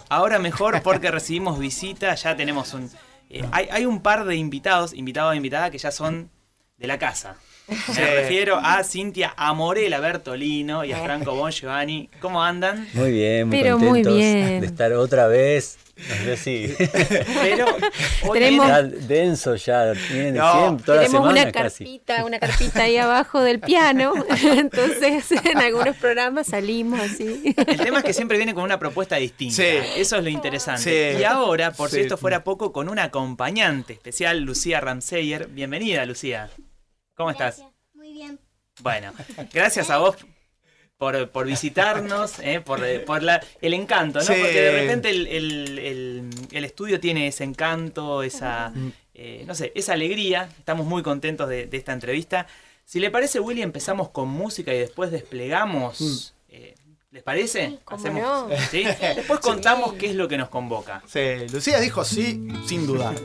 ahora mejor porque recibimos visita, ya tenemos hay un par de invitados e invitada que ya son de la casa. Me refiero a Cintia Amorela Bertolino y a Franco Bongiovanni. ¿Cómo andan? Muy bien, muy Pero contentos muy bien. de estar otra vez. No sé si... Pero hoy Tenemos- Ya denso ya, vienen de No, siempre, toda la Tenemos semana casi. una carpita ahí abajo del piano, entonces en algunos programas salimos así. el tema es que siempre viene con una propuesta distinta. Sí. Eso es lo interesante. Sí. Y ahora, por si Sí. esto fuera poco, con una acompañante especial, Lucía Ramseyer. Bienvenida, Lucía. ¿Cómo estás? Muy bien. Bueno, gracias a vos por visitarnos, por el encanto, ¿no? Sí. Porque de repente el estudio tiene ese encanto, esa, no sé, esa alegría. Estamos muy contentos de esta entrevista. Si le parece, Willy, empezamos con música y después desplegamos. ¿Les parece? Sí, cómo no. ¿Sí? Después contamos qué es lo que nos convoca. Sí, Lucía dijo sí, sin dudar.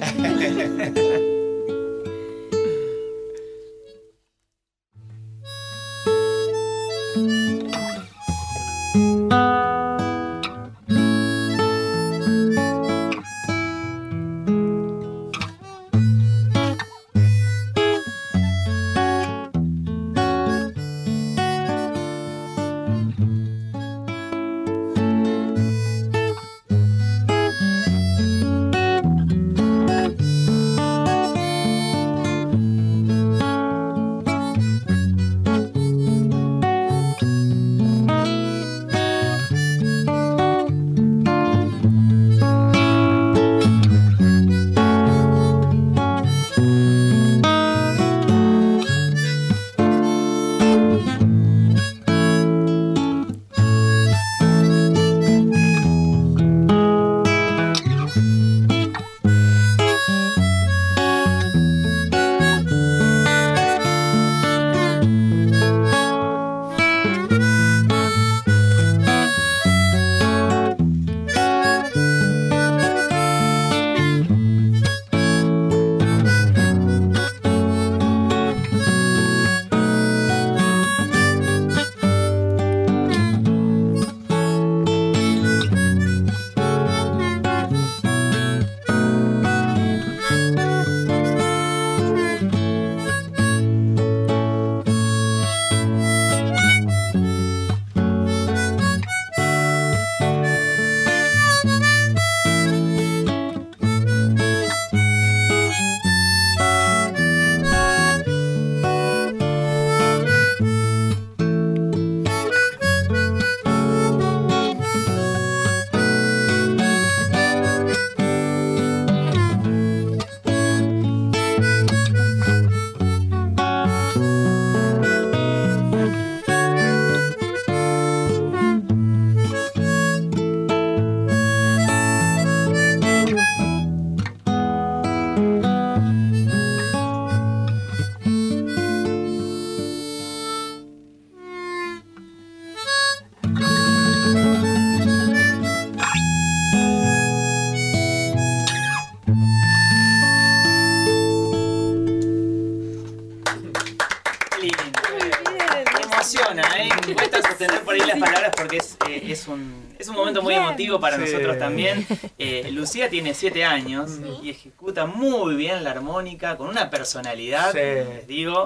Cuesta sostener por ahí las palabras porque es un momento muy emotivo para nosotros también. Lucía tiene 7 años y ejecuta muy bien la armónica con una personalidad, les digo,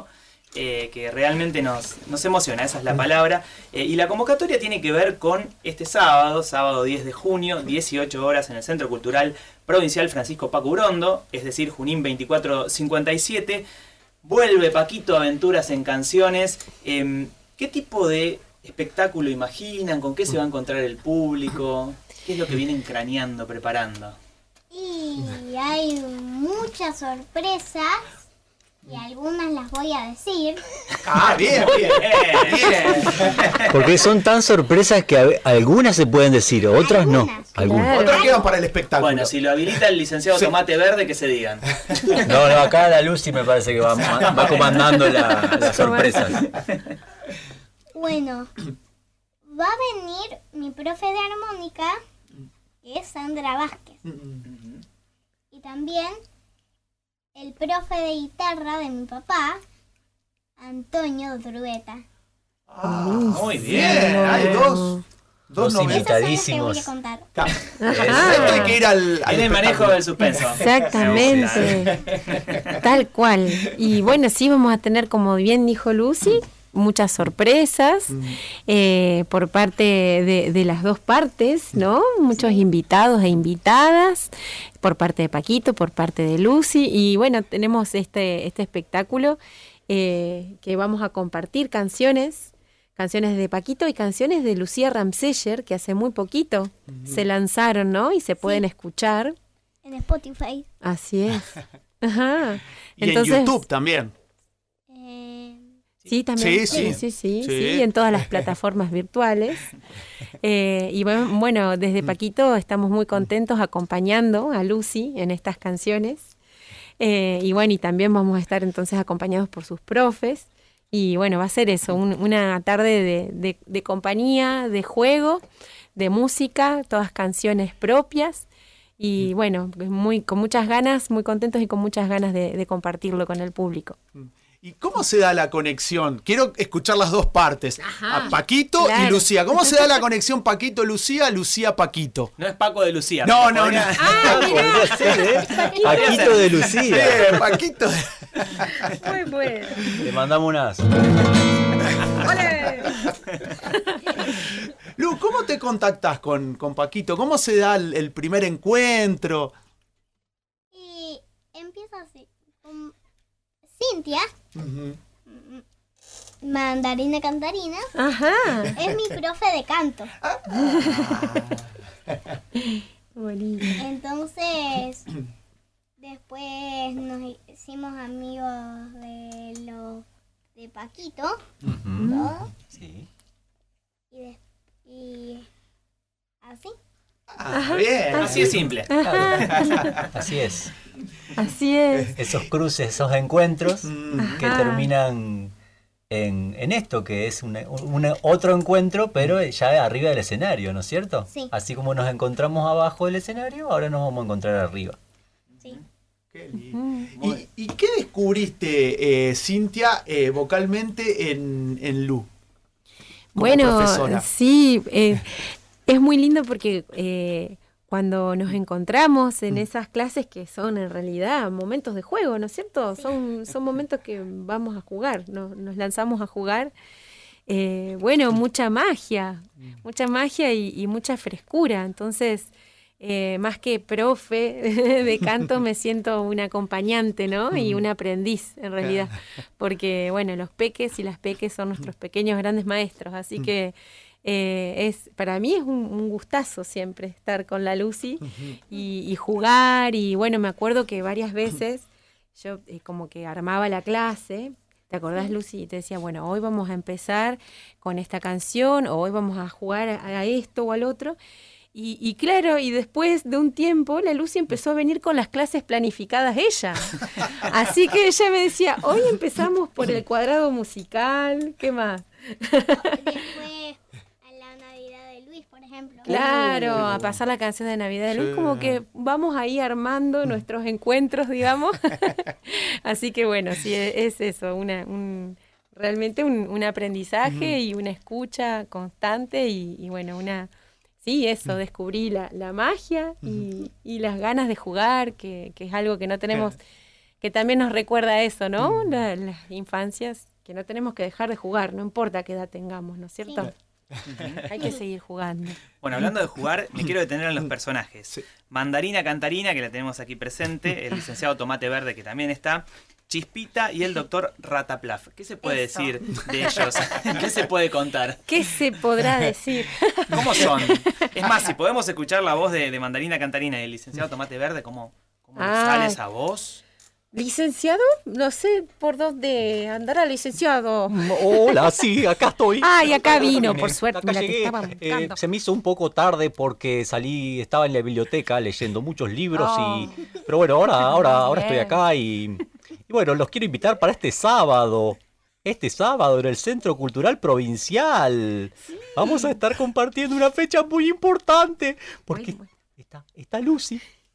que realmente nos emociona, esa es la palabra. Y la convocatoria tiene que ver con este sábado 10 de junio, 18 horas en el Centro Cultural Provincial Francisco Paco Urondo, es decir, Junín 2457. Vuelve Paquito Aventuras en Canciones. ¿Qué tipo de espectáculo imaginan? ¿Con qué se va a encontrar el público? ¿Qué es lo que vienen craneando, preparando? Y hay muchas sorpresas y algunas las voy a decir. Ah, bien, bien, bien. Porque son tan sorpresas que algunas se pueden decir, otras no. Algunas. Algunas. Otras quedan para el espectáculo. Bueno, si lo habilita el licenciado Tomate Verde, que se digan. No, acá la Lucy me parece que va comandando las sorpresas. Bueno, va a venir mi profe de armónica, que es Sandra Vázquez. Y también el profe de guitarra de mi papá, Antonio Drueta. Muy bien. Bien, hay dos Dos Esas invitadísimos. son las que voy a contar. Esto hay que ir al En el manejo espectáculo. del suspenso. Exactamente. Tal cual. Y bueno, sí vamos a tener, como bien dijo Lucy, muchas sorpresas por parte de las dos partes, ¿no? Muchos invitados e invitadas, por parte de Paquito, por parte de Lucy. Y bueno, tenemos este espectáculo que vamos a compartir canciones de Paquito y canciones de Lucía Ramseyer, que hace muy poquito se lanzaron, ¿no? Y se pueden escuchar. En Spotify. Así es. Ajá. Y en YouTube también. Sí, también. Sí, en todas las plataformas virtuales. Y bueno, desde Paquito estamos muy contentos acompañando a Lucy en estas canciones. Y bueno, y también vamos a estar entonces acompañados por sus profes. Y bueno, va a ser eso, una tarde de compañía, de juego, de música, todas canciones propias. Y bueno, con muchas ganas, muy contentos y con muchas ganas de compartirlo con el público. ¿Y cómo se da la conexión? Quiero escuchar las dos partes. Ajá, A Paquito claro. y Lucía. ¿Cómo se da la conexión Paquito-Lucía, Lucía-Paquito? No es Paco de Lucía. No, pero no, no. ¡Ah, mirá! Podría ser, ¿eh? Paquito de Lucía. Bien, Paquito. Muy bueno. Le mandamos unas. ¡Ole! Lu, ¿cómo te contactás con Paquito? ¿Cómo se da el primer encuentro? Y empieza así. Con Cintia, Mandarina Cantarina, Ajá. es mi profe de canto. Bonito. Entonces, después nos hicimos amigos de Paquito, ¿no? Sí. Y así. Bien. Así es simple. Así es. Así es. Esos cruces, esos encuentros que Ajá. terminan en esto, que es otro encuentro, pero ya arriba del escenario, ¿no es cierto? Sí. Así como nos encontramos abajo del escenario, ahora nos vamos a encontrar arriba. Sí. Qué lindo. ¿Y qué descubriste, Cintia, vocalmente en Lu? Como Bueno, profesora. sí, es muy lindo porque cuando nos encontramos en esas clases que son en realidad momentos de juego, ¿no es cierto? Son momentos que vamos a jugar, nos lanzamos a jugar. Bueno, mucha magia y mucha frescura. Entonces, más que profe de canto, me siento una acompañante, ¿no? Y un aprendiz, en realidad. Porque, bueno, los peques y las peques son nuestros pequeños grandes maestros. Así que para mí es un gustazo siempre estar con la Lucy y jugar. Y, bueno, me acuerdo que varias veces yo como que armaba la clase. ¿Te acordás, Lucy? Y te decía, bueno, hoy vamos a empezar con esta canción, o hoy vamos a jugar a esto o al otro. Y claro, y después de un tiempo, la Lucy empezó a venir con las clases planificadas ella. Así que ella me decía, hoy empezamos por el cuadrado musical, ¿qué más? Después a la Navidad de Luis, por ejemplo. Claro, a pasar la canción de Navidad de Luis, como que vamos ahí armando nuestros encuentros, digamos. Así que bueno, sí, es eso, realmente un aprendizaje y una escucha constante y bueno, sí, eso, descubrí la magia y las ganas de jugar, que es algo que no tenemos, que también nos recuerda eso, ¿no? Las infancias, que no tenemos que dejar de jugar, no importa qué edad tengamos, ¿no es cierto? Hay que seguir jugando. Bueno, hablando de jugar, me quiero detener en los personajes. Sí. Mandarina Cantarina, que la tenemos aquí presente, el licenciado Tomate Verde, que también está, Chispita y el doctor Rataplaf. ¿Qué se puede Eso. decir de ellos? ¿Qué se puede contar? ¿Qué se podrá decir? ¿Cómo son? Es más, si podemos escuchar la voz de Mandarina Cantarina y el licenciado Tomate Verde, ¿cómo le sale esa voz? ¿Licenciado? No sé por dónde andará, licenciado. Hola, sí, acá estoy. Ay, acá vino, por suerte. Acá Mira, te llegué. estaba buscando. Se me hizo un poco tarde porque estaba en la biblioteca leyendo muchos libros pero bueno, ahora estoy acá y bueno, los quiero invitar para este sábado en el Centro Cultural Provincial. Vamos a estar compartiendo una fecha muy importante porque está Lucy.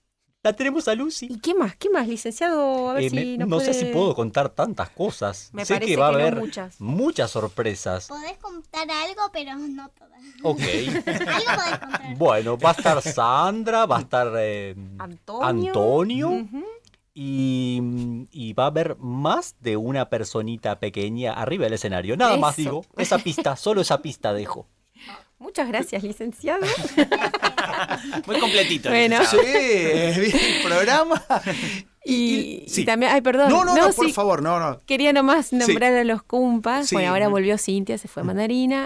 La tenemos a Lucy. ¿Y qué más? ¿Qué más, licenciado? A ver si nos no sé puede- si puedo contar tantas cosas. Me sé parece que va a que no haber muchas. muchas sorpresas. Podés contar algo, pero no todas. Ok. Algo podés contar. Bueno, va a estar Sandra, va a estar Antonio Ujú. y va a haber más de una personita pequeña arriba del escenario. Nada más Eso. digo, esa pista, solo esa pista dejo. Muchas gracias, licenciado. Muy completito. Bueno. licenciado. Sí, bien el programa. Y sí. también, ay, perdón. No, por sí, favor, no. Quería nomás nombrar a los Cumpas. Sí. Bueno, ahora volvió Cintia, se fue Mandarina.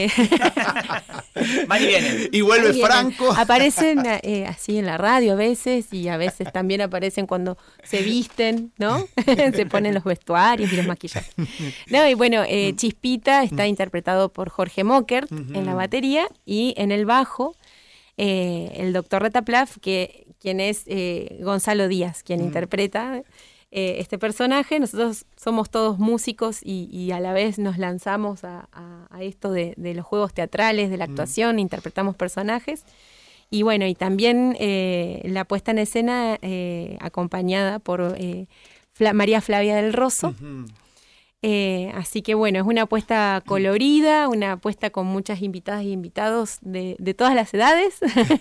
Mari viene. Y vuelve Vienen. Franco. Aparecen así en la radio a veces y a veces también aparecen cuando se visten, ¿no? Se ponen los vestuarios y los maquillajes. No, y bueno, Chispita está interpretado por Jorge Mockert en la batería y en el bajo el doctor Retaplaf, quien es Gonzalo Díaz, quien interpreta este personaje. Nosotros somos todos músicos y a la vez nos lanzamos a esto de los juegos teatrales, de la actuación, interpretamos personajes. Y bueno, y también la puesta en escena acompañada por María Flavia del Rosso. Así que bueno, es una apuesta colorida, una apuesta con muchas invitadas y invitados de todas las edades.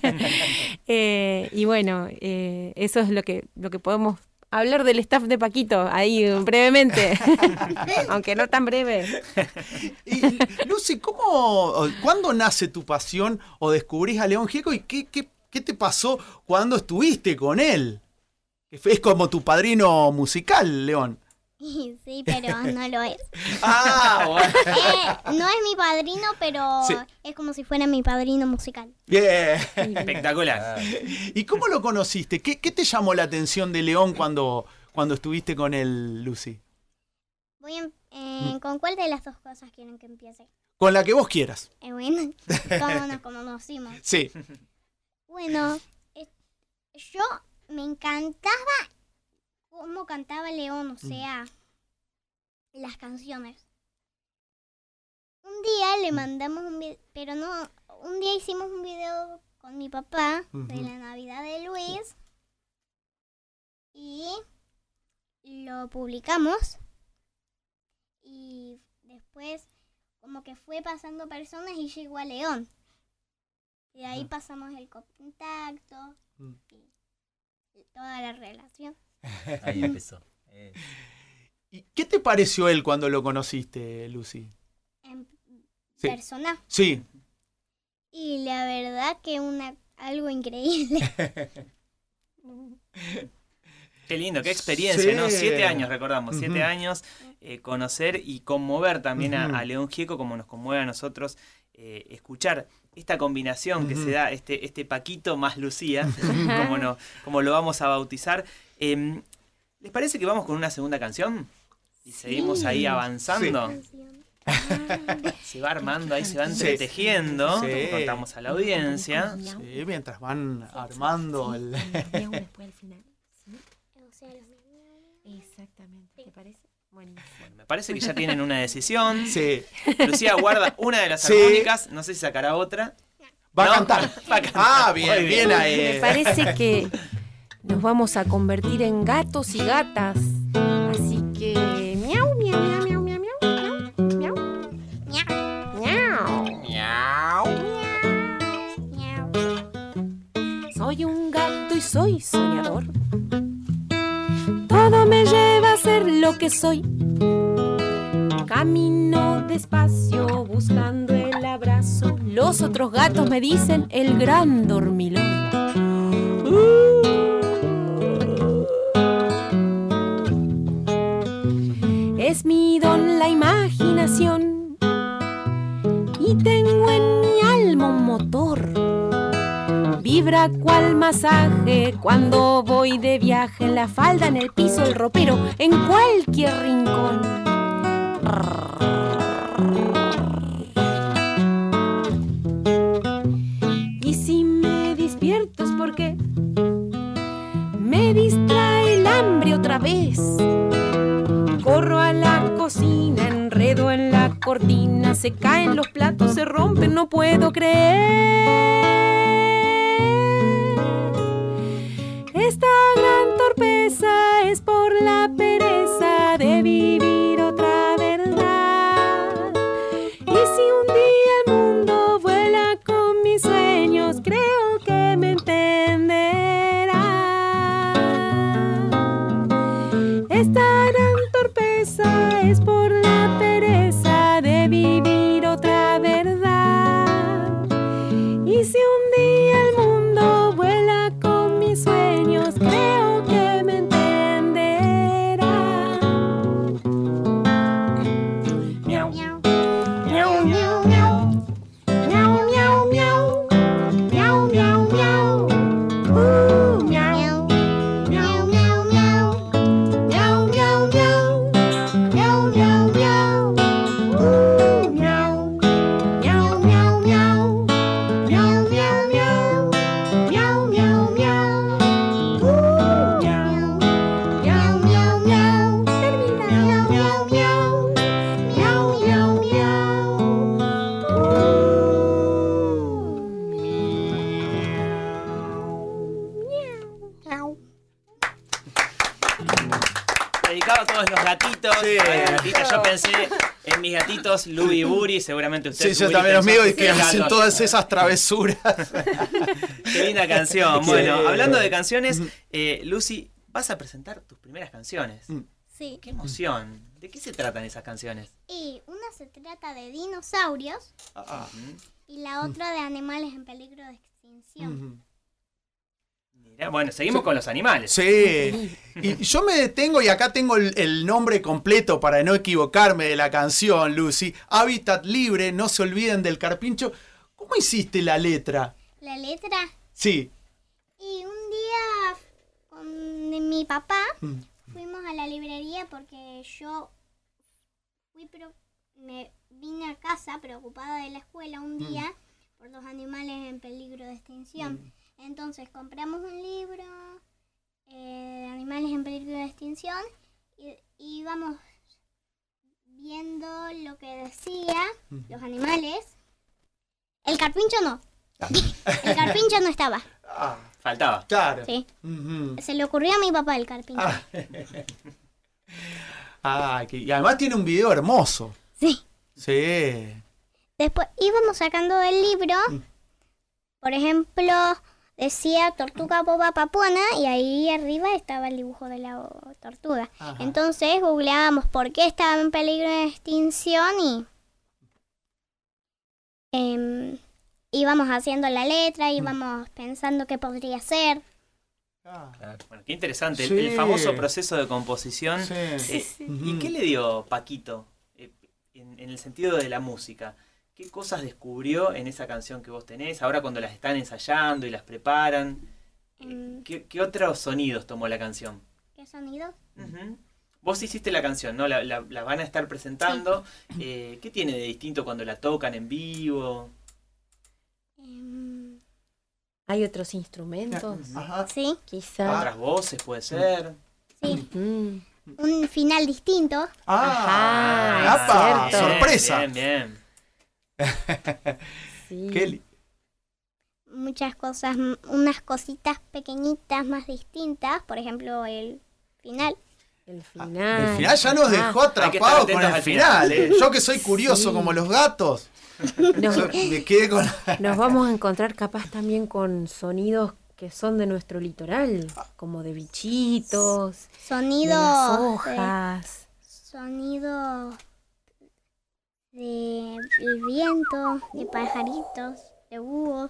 Y bueno, eso es lo que podemos hablar del staff de Paquito, ahí brevemente, aunque no tan breve. Y, Lucy, ¿cuándo nace tu pasión o descubrís a León Gieco y qué te pasó cuando estuviste con él? Es como tu padrino musical, León. Sí, pero no lo es. Ah, bueno. No es mi padrino, pero Sí. es como si fuera mi padrino musical. Bien. Espectacular. ¿Y cómo lo conociste? ¿Qué te llamó la atención de León cuando estuviste con él, Lucy? ¿Con cuál de las dos cosas quieren que empiece? Con la que vos quieras. Bueno, ¿cómo nos conocimos? Sí. Bueno, yo me encantaba cómo cantaba León, o sea, las canciones. Un día le mandamos un video, pero no, un día hicimos un video con mi papá de la Navidad de Luis y lo publicamos y después como que fue pasando personas y llegó a León. Y de ahí pasamos el contacto y toda la relación. Ahí empezó. ¿Y qué te pareció él cuando lo conociste, Lucy? En Sí. persona. Sí. Y la verdad que algo increíble. Qué lindo, qué experiencia, Sí. ¿no? 7 años, recordamos, 7 años, conocer y conmover también a León Gieco como nos conmueve a nosotros, escuchar esta combinación que se da, este Paquito más Lucía, como lo vamos a bautizar. ¿Les parece que vamos con una segunda canción? Y seguimos ahí avanzando. Se va armando, ahí se va entretejiendo, Sí. como contamos a la audiencia. Sí, mientras van armando el... Miau después al final. O sea, Exactamente, ¿te parece? Buenísimo. Bueno, me parece que ya tienen una decisión. Sí. Lucía guarda una de las Sí. armónicas, no sé si sacará otra. Va No, a cantar. va a cantar. Ah, Muy bien, bien ahí. Me parece que nos vamos a convertir en gatos y gatas. Así que miau, miau, miau, miau, miau, miau, miau, miau, miau. Soy un gato y soy soñador. Todo me lleva a ser lo que soy. Camino despacio buscando el abrazo. Los otros gatos me dicen el gran dormilón. Es mi don la imaginación y tengo en mi alma un motor. Vibra cual masaje cuando voy de viaje, en la falda, en el piso, el ropero, en cualquier rincón. Y si me despierto es porque me distrae el hambre otra vez. Corro a la cocina, enredo en la cortina, se caen los platos, se rompen, no puedo creer. Esta dedicado a todos los gatitos. Sí. A las gatitas. Yo pensé en mis gatitos, Luby y Buri, seguramente usted. Sí, yo Buri, también los pensó míos y en que sus hacen gatos. todas esas travesuras. Qué linda canción. Bueno, Sí. hablando de canciones, Lucy, vas a presentar tus primeras canciones. Sí. ¡Qué emoción! ¿De qué se tratan esas canciones? Y una se trata de dinosaurios y la otra de animales en peligro de extinción. Mira, bueno, seguimos con los animales. Sí, y yo me detengo y acá tengo el nombre completo para no equivocarme de la canción, Lucy. Hábitat Libre, no se olviden del carpincho. ¿Cómo hiciste la letra? La letra. Sí. Y un día con mi papá fuimos a la librería porque yo me vine a casa preocupada de la escuela un día por los animales en peligro de extinción. Entonces compramos un libro de animales en peligro de extinción y íbamos viendo lo que decía los animales. El carpincho no. El carpincho no estaba. Faltaba. Claro. Sí. Se le ocurrió a mi papá el carpincho. Y además tiene un video hermoso. Sí. Sí. Después íbamos sacando del libro, por ejemplo, decía Tortuga Boba Papuana y ahí arriba estaba el dibujo de la tortuga. Ajá. Entonces googleábamos por qué estaba en peligro de extinción y íbamos haciendo la letra, íbamos pensando qué podría ser. Bueno, qué interesante. Sí. El famoso proceso de composición. Sí. ¿Y qué le dio Paquito en el sentido de la música? ¿Qué cosas descubrió en esa canción que vos tenés? Ahora cuando las están ensayando y las preparan. ¿Qué otros sonidos tomó la canción? ¿Qué sonido? Vos hiciste la canción, ¿no? La van a estar presentando. ¿Qué tiene de distinto cuando la tocan en vivo? ¿Hay otros instrumentos? Sí, Quizá. ¿Otras voces puede ser? sí. Un final distinto. Ajá, ¡apa! es cierto. ¡Sorpresa! Bien, bien. Sí. Muchas cosas, unas cositas pequeñitas más distintas. Por ejemplo, el final. El final. El final ya nos dejó Hay que estar atrapados con atentos el al final. final. Yo que soy curioso Sí. como los gatos. Nos, Me quedé con... nos vamos a encontrar capaz también con sonidos que son de nuestro litoral, como de bichitos, de las Sonido. hojas. Sonido de el viento, de pajaritos, de búhos,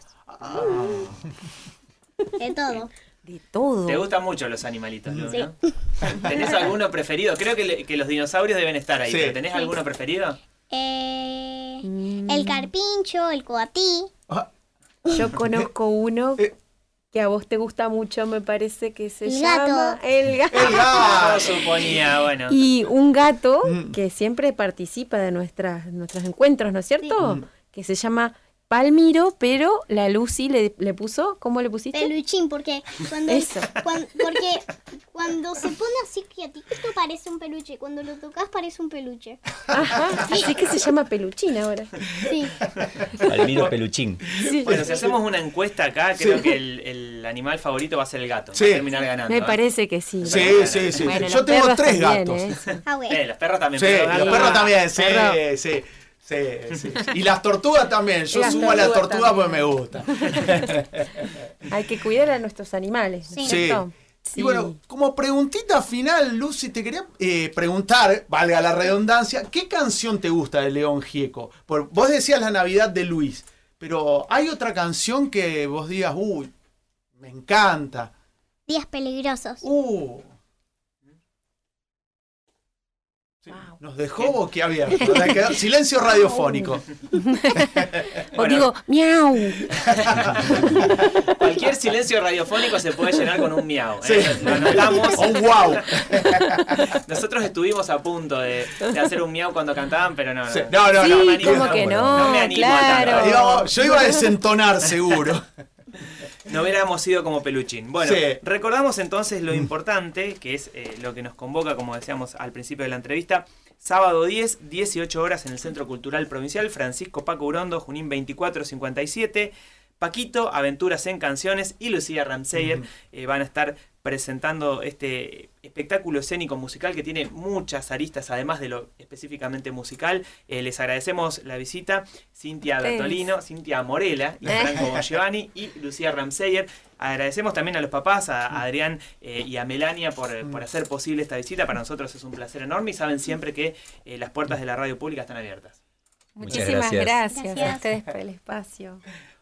de todo. De todo. Te gustan mucho los animalitos, Lu, Sí. ¿no? ¿Tenés alguno preferido? Creo que los dinosaurios deben estar ahí, Sí. pero ¿tenés alguno preferido? El carpincho, el coatí. Yo conozco uno Eh. que a vos te gusta mucho, me parece que se El llama gato. el gato. ¡El gato! Yo suponía, bueno. Y un gato Mm. que siempre participa de nuestros encuentros, ¿no es cierto? Que se llama Palmiro, pero la Lucy le puso, ¿cómo le pusiste? Peluchín, porque Eso. cuando se pone así quietito parece un peluche. Cuando lo tocas parece un peluche. Ajá, así que se llama Peluchín ahora. Sí. Palmiro Peluchín. Sí. Bueno, si hacemos una encuesta acá, creo que el animal favorito va a ser el gato. Sí. Va a terminar ganando. Me parece que sí. Sí, sí, sí. Bueno, Yo los tengo perros 3 también, gatos. ¿eh? Ah, bueno. Los perros también. Sí, pero los gato- perros también, sí, Perro. sí. Sí. Y las tortugas también. Yo Las sumo a la tortugas tortuga porque me también. gusta. Hay que cuidar a nuestros animales, ¿no es Sí. cierto? Y bueno, como preguntita final, Lucy, te quería preguntar, valga la redundancia, ¿qué canción te gusta de León Gieco? Vos decías La Navidad de Luis, pero ¿hay otra canción que vos digas, uy, me encanta? Días peligrosos. Sí, Wow. nos dejó boquiabierto. Silencio radiofónico. O Bueno. digo, miau. Cualquier silencio radiofónico se puede llenar con un miau. Sí. Lo anotamos. ¡Oh, wow! Nosotros estuvimos a punto de hacer un miau cuando cantaban, pero no. Sí, no, Sí, no me animo. ¿cómo que no? No me animo a Claro. tanto. Yo iba a desentonar seguro. No hubiéramos sido como Peluchín. Bueno, Sí. recordamos entonces lo importante, que es lo que nos convoca, como decíamos al principio de la entrevista. Sábado 10, 18 horas en el Centro Cultural Provincial Francisco Paco Urondo, Junín 2457. Paquito, Aventuras en Canciones y Lucía Ramseyer van a estar presentando este espectáculo escénico musical que tiene muchas aristas, además de lo específicamente musical. Les agradecemos la visita, Cintia Bertolino, Cintia Morela, y Franco Bongiovanni y Lucía Ramseyer. Agradecemos también a los papás, a Adrián y a Melania por hacer posible esta visita. Para nosotros es un placer enorme y saben siempre que las puertas de la radio pública están abiertas. Muchísimas gracias Gracias. a ustedes por el espacio.